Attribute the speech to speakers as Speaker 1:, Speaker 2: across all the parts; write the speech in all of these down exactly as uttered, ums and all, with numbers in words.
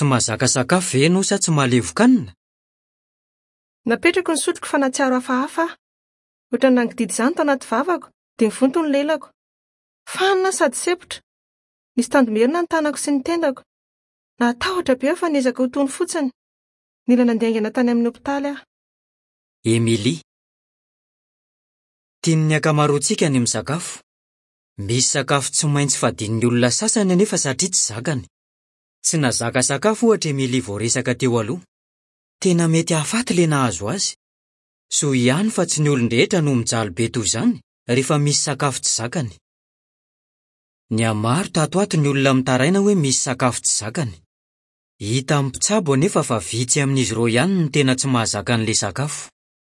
Speaker 1: Tsy mahazaka sakafo ve ianao sa tsy mahalevokanina?
Speaker 2: Napetrako ny sotroko fanatsiaro hafahafa aho. Ohatra nangididy izany tao anaty vavako, dia nivonto ny lelako. Fanina sady sepotra. Nisy tandomerina ny tanako sy ny tendako. Natahotra be aho fa niezaka ho tony fotsiny. Nila nandehaingana tany amin'ny hopitaly aho.
Speaker 1: Emilia, tian'ny ankamaroantsika ny misakafo. Misy sakafo tsy maintsy fadian'ny olona sasany anefa satria tsy zakany. Tsy nazaka sakafo ohatra Emilia vao resaka teo aloha. Tena mety hahafaty le nahazo azy. So ihany fa tsy ny olon-drehetra no mijaly be toy izany rehefa misy sakafo tsy zakany. Ny amaro tato ato ny olona mitaraina hoe misy sakafo tsy zakany. Hita amin'ny mpitsabo anefa fa vitsy amin'izy ireo ihany ny tena tsy mahazaka an'le sakafo.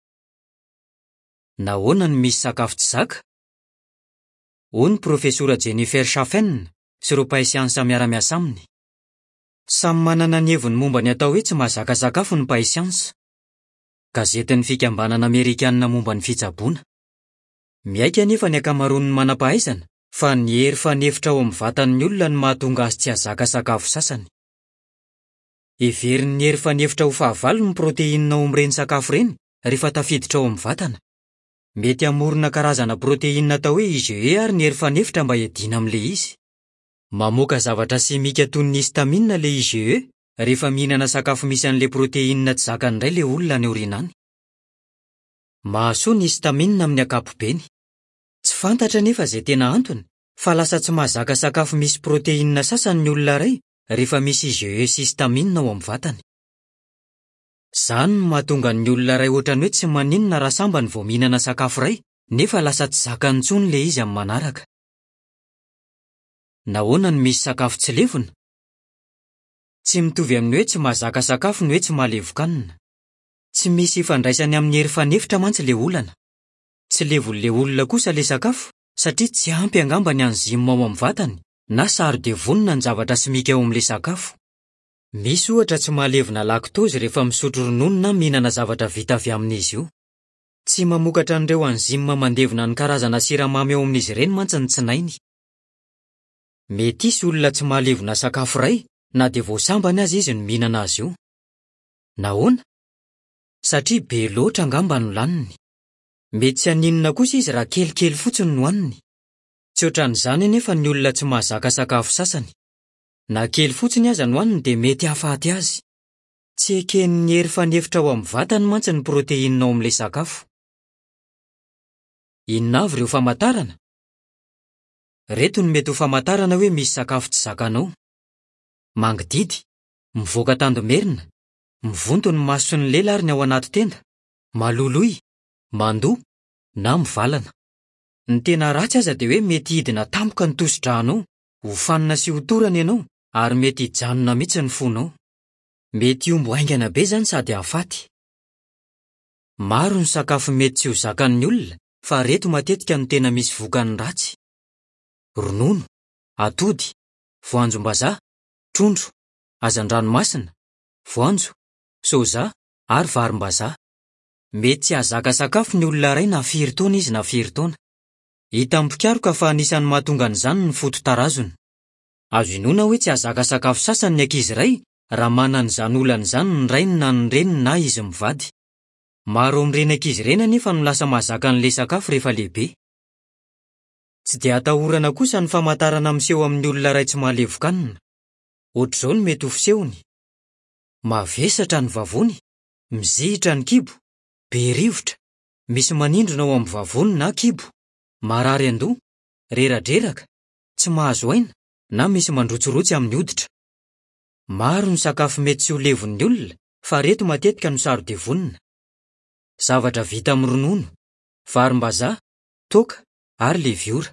Speaker 1: Nahoana ny misy sakafo tsy zaka? Hoy ny profesora Jennifer Schaffen sy ireo mpaisiansa miara-miasa aminy. Samy manana ny heviny momba ny atao hoe tsy mahazaka sakafo ny mpaisiansa. Gazetin'ny fikambanana Amerikanina momba ny fitsaboana. Miaika anefa ny ankamaroan'ny manam-pahaizana fa ny hery fanefitra ao amin'ny vatan'ny olona no mahatonga azy tsy hazaka sakafo sasany. Heverin'ny hery fanefitra ho fahavalo ny proteinina ao amin'ireny sakafo ireny rehefa tafiditra ao amin'ny vatana. Mety hamorona karazana proteinina atao hoe I G E ary ny hery fanefitra mba hiadiana amin'le izy. Mamoaka zavatra simika toy ny histamine le I G E rehefa mihinana sakafo misy an'le proteinina tsy zakany indray le olona any aorianany. Mahasoa ny histamine amin'ny ankapobeny. Tsy fantatra nefa izay tena antony fa lasa tsy mahazaka sakafo misy proteinina sasany ny olona iray rehefa misy I G E sy histamine ao amin'ny vatany. Izany no mahatonga ny olona iray ohatrany hoe tsy maninona raha sambany vao mihinana sakafo iray nefa lasa tsy zakany intsony le izy amin'ny manaraka. Nahoana ny misy sakafo tsy levona? Tsy mitovy amin'ny hoe tsy mahazaka sakafo ny hoe tsy mahalevokanina. Tsy misy ifandraisany amin'ny hery fanefitra mantsy le olana. Tsy levon'le olona kosa le sakafo satria tsy ampy angamba ny anzima ao amin'ny vatany na sarode vonona ny zavatra simika ao amin'le sakafo. Misy ohatra tsy mahalevona lactose rehefa misotro ronono na mihinana zavatra vita avy amin'izy io. Tsy mamokatra an'ireo anzima mandevona ny karazana siramamy ao amin'izy ireny mantsy ny tsinainy. Mety hisy olona tsy mahalevona sakafo iray na dia vao sambany azy izy no mihinana azy io. Nahoana? Satria be loatra angamba no laniny. Mety tsy haninona kosa izy raha kelikely fotsiny no haniny. Tsy ohatran'izany anefa ny olona tsy mahazaka sakafo sasany. Na kely fotsiny aza no haniny dia mety hahafaty azy. Tsy eken'ny hery fanefitra ao amin'ny vatany mantsy ny proteinina ao amin'le sakafo. Inona avy ireo famantarana? Reto no mety ho famantarana hoe misy sakafo tsy zakanao. Mangididy, mivoaka tandomerina, mivonto ny maso sy ny lela ary ny ao anaty tenda, maloloy, mandoa, na mivalana. Ny tena ratsy aza dia hoe mety hidina tampoka ny tosi-dranao, ho fanina sy ho torana ianao, ary mety hijanona mihitsy ny fonao. Mety hombo haingana be zany sady hahafaty. Maro ny sakafo mety tsy ho zakan'ny olona, fa reto matetika no tena misy vokany ratsy. Ronono, atody, voanjom-bazaha, trondro, hazan-dranomasina, voanjo, soja ary varim-bazaha. Mety tsy hahazaka sakafo ny olona iray na firy taona izy na firy taona. Hita mipikaroka fa anisan'ny mahatonga an'izany ny foto-tarazony. Azo inoana hoe tsy hahazaka sakafo sasany ny ankizy iray raha mana an'izany olana izany ny rainy na ny reniny na izy mivady. Maro amin'ireny ankizy ireny anefa no lasa mahazaka an'le sakafo rehefa lehibe. Tsy dia atahorana kosa ny famantarana miseho amin'ny olona iray tsy mahalevokanina. Ohatr'izao no mety ho fisehony. Mavesatra ny vavony, mizihitra ny kibo, be rivotra, misy manindrona ao amin'ny vavony na kibo, marary an-doha, reradreraka, tsy mahazo aina, na misy mandrotsirotsy amin'ny hoditra. Maro ny sakafo mety tsy ho levon'ny olona, fa reto matetika no sarode vonona. Zavatra vita amin'ny ronono, varim-bazaha, toaka ary leviora.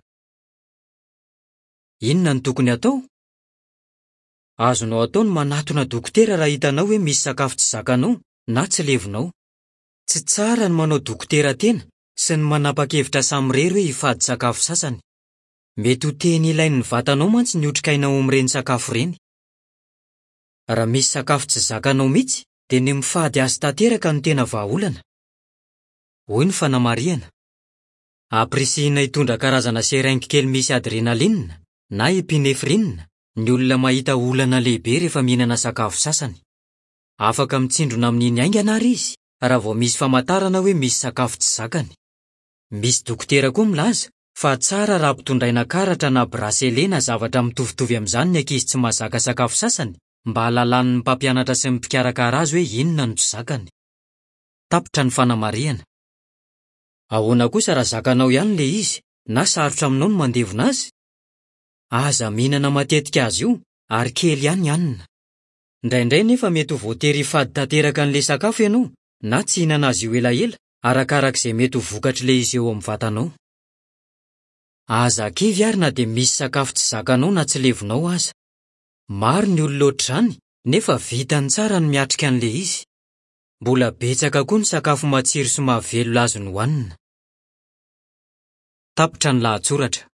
Speaker 1: Inona ny tokony atao? Azonao atao ny manatona dokotera raha hitanao hoe misy sakafo tsy zakanao na tsy levonao. Tsy tsara ny manao dokotera tena sy ny manapa-kevitra samy rery hoe hifady sakafo sasany. Mety ho teny ilain'ny vatanao mantsy ny otrikainao amin'ireny sakafo ireny. Raha misy sakafo tsy zakanao mihitsy dia ny mifady azy tanteraka no tena vahaolana. Hoy ny fanamarihana. Aprisihina hitondra karazana seringy kely misy adrenaline na epinefrine Ny olona mahita olana lehibe rehefa mihinana sakafo sasany. Afaka mitsindrona amin'iny aingana ary izy, raha vao misy famantarana hoe misy sakafo tsy zakany. Misy dokotera koa milaza fa tsara raha ampitondraina karatra na bracelet na zavatra mitovitovy amin'izany ny ankizy tsy mahazaka sakafo sasany, mba hahalalan'ny mpampianatra sy ny mpikarakara azy hoe inona no tsy zakany. Tapitra ny fanamarihana. Ahoana kosa raha zakanao ihany le izy, na sarotra aminao no mandevona azy? Aza mihinana matetika azy io, ary kely ihany hanina. Indraindray nefa mety ho voatery hifady tanteraka an'le sakafo ianao, na tsy hihinana azy io elaela, arakarak'izay mety ho vokatry le izy eo amin'ny vatanao. Aza kivy ary na dia misy sakafo tsy zakanao na tsy levonao aza. Maro ny olona ohatr'izany, nefa vitany tsara ny miatrika an'le izy. Mbola betsaka koa ny sakafo matsiro sy mahavelo azo ny hohanina. Tapitra ny lahatsoratra.